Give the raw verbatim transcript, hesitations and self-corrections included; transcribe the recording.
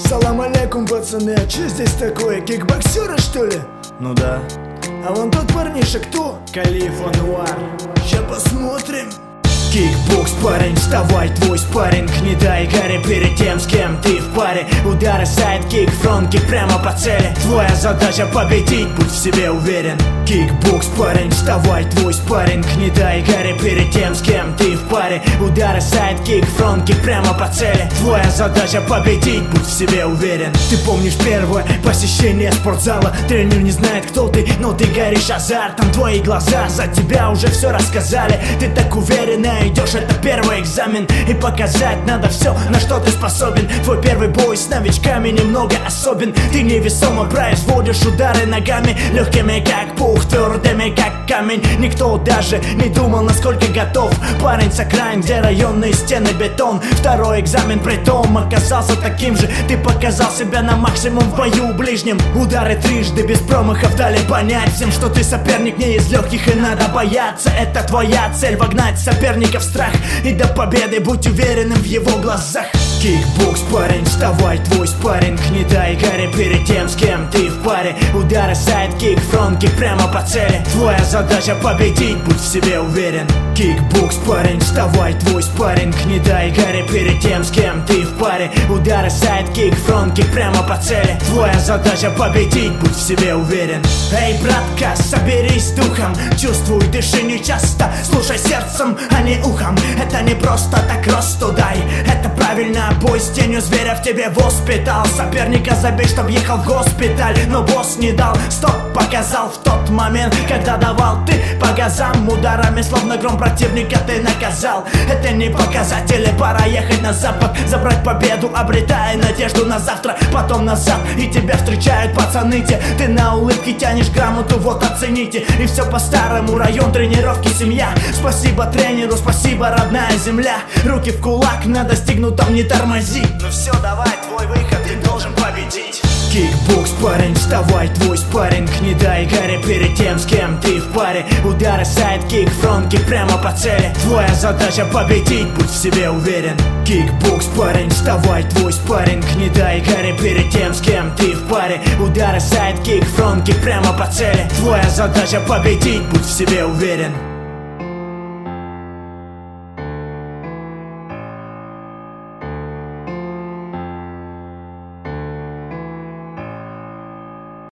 Салам алейкум, пацаны, а чё здесь такое? Кикбоксеры, что ли? Ну да. А вон тот парниша кто? Калиф Анвар. Ща посмотрим. Кикбокс, парень, вставай, твой спарринг. Не дай Гарри перед тем, с кем ты в паре. Удары, сайдкик, фронт-кик прямо по цели. Твоя задача победить, будь в себе уверен. Кикбокс, парень, вставай, твой спарринг. Не дай Гарри перед тем, с кем ты в паре. Удары, сайдкик, фронт-кик прямо по цели. Твоя задача победить, будь в себе уверен. Ты помнишь первое посещение спортзала? Тренер не знает, кто ты, но ты горишь азартом. Твои глаза за тебя уже все рассказали. Ты так уверенно идешь, это первый экзамен. И показать надо все, на что ты способен. Твой первый бой с новичками немного особен. Ты невесомо производишь удары ногами, легкими как пух, твердыми как камень. Никто даже не думал, насколько готов парень с окраин, где районные стены бетон. Второй экзамен притом оказался таким же. Ты показал себя на максимум в бою ближнем. Удары трижды без промахов дали понять всем, что ты соперник не из легких и надо бояться. Это твоя цель — вогнать соперника в страх, и до победы будь уверенным в его глазах. Кикбокс, парень, вставай, твой спарринг. Не дай Гарри перед тем, с кем ты в паре. Удары, сайдкик, фронт-кик прямо по цели. Твоя задача победить, будь в себе уверен. Кикбокс, парень, вставай, твой спарринг. Не дай Гарри перед тем, с кем ты в паре. Удары, сайдкик, фронт-кик прямо по цели. Твоя задача победить, будь в себе уверен. Эй, братка, соберись духом. Чувствуй, дыши нечасто, слушай сердцем, а не ухом. Это не просто так росту дай, это правильно. Бой с тенью зверя в тебе воспитал. Соперника забей, чтоб ехал в госпиталь. Но босс не дал, стоп, показал в тот момент, когда давал ты по газам. Ударами, словно гром, противника ты наказал. Это не показатели, пора ехать на запад, забрать победу, обретая надежду на завтра. Потом назад, и тебя встречают пацаны те. Ты на улыбке тянешь грамоту, вот оцените. И все по-старому, район, тренировки, семья. Спасибо тренеру, спасибо, родная земля. Руки в кулак, на достигнутом не тормози. Ну все, давай, твой выход, ты должен победить. Кикбокс, парень, вставай, твой спарринг. Не дай Гарри перед тем, с кем ты в паре. Удары, сайдкик, фронт-кик прямо по цели. Твоя задача победить, будь в себе уверен. Кикбокс, парень, вставай, твой спарринг. Не дай Гарри перед тем, с кем ты в паре. Удары, сайдкик, фронт-кик прямо по цели. Твоя задача победить, будь в себе уверен.